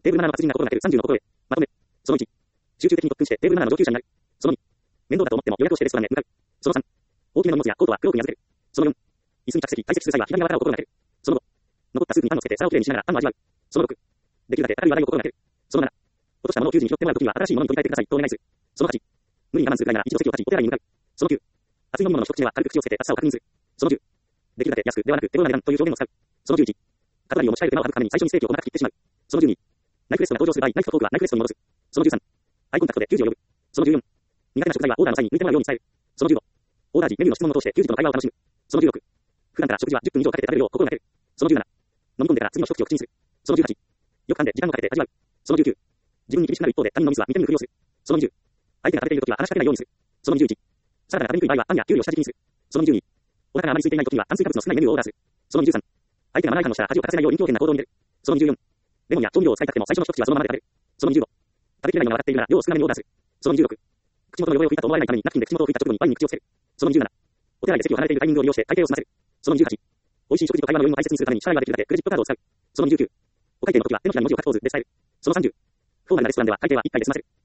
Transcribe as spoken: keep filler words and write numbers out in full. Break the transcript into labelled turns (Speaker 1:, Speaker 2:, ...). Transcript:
Speaker 1: テーブルななの活字になことがなくさんじゅうのことへ。まとめ。そのいち。集中的に特訓してテーブルななの上級者になる。そのに。面倒だと思っても予約をしてレストランへ向かう。そのさん。大きめの荷物やコートは黒くに預ける。そのよん。椅子に着席、退席する際は左側からを心がける。そのご。残ったスープにパンをつけて皿をきれいにしながらパンを味わう。そのろく。できるだけ明るい話題を心がける。そのなな。落としたものを給仕に拾ってもらうときには新しいものに取り替えてくださいとお願いする。そのはち。無理に我慢するくらいなら一度席を立ちお手洗いに向かう。そのきゅう。熱い飲み物の一口には軽く口をつけて熱さを確認する。そのじゅう。できるだけ安くではなく手頃な値段という表現を使う。そのじゅういち。カトラリーを持ち帰る手間を省くために最初にステーキを細かく切ってしまう。そのじゅうに。ナイフレストが登場する場合、ナイフとフォークはナイフレストに戻す。そのじゅうさん。アイコンタクトで給仕を呼ぶ。そのじゅうよん。苦手な食材はオーダーの際に抜いてもらうように伝える。そのじゅうご。オーダー時、メニューの質問を通して給仕との会話を楽しむ。そのじゅうろく。普段から食事はじゅっぷん以上かけて食べるよう心がける。そのじゅうなな。飲み込んでから次の一口を口にする。そのじゅうはち。よく噛んで時間をかけて味わう。そのじゅうきゅう。自分に厳しくなる一方で他人のミスは見て見ぬふりをする。そのにじゅう。相手が食べているときは話しかけないようにする。そのにじゅういち。サラダが食べにくい場合はパンやキュウリを下敷きにする。そのにじゅうに。お腹があまり空いていないときには炭水化物の少ないメニューをオーダーする。そのにじゅうさん。相手がマナー違反をしたら恥をかかせないよう臨機応変な行動に出る。そのにじゅうよん。レモンや調味料を使いたくても最初の一口はそのままで食べる。そのにじゅうご。食べきれないのが分かっているなら量を少なめにオーダーする。そのにじゅうろく。口元の汚れを拭いたと思われないためにナプキンで口元を拭いた直後にワインに口をつける。そのにじゅうなな。お手洗いで席を離れているタイミングを利用して会計を済ませる。そのにじゅうはち。美味しい食事と会話の余韻を大切にするために支払いができるだけクレジットカードを使う。そのにじゅうきゅう。お会計の時は手のひらに文字を書くポーズで伝える。そのさんじゅう。フォーマルなレストランでは会計はいっかいで済ませる。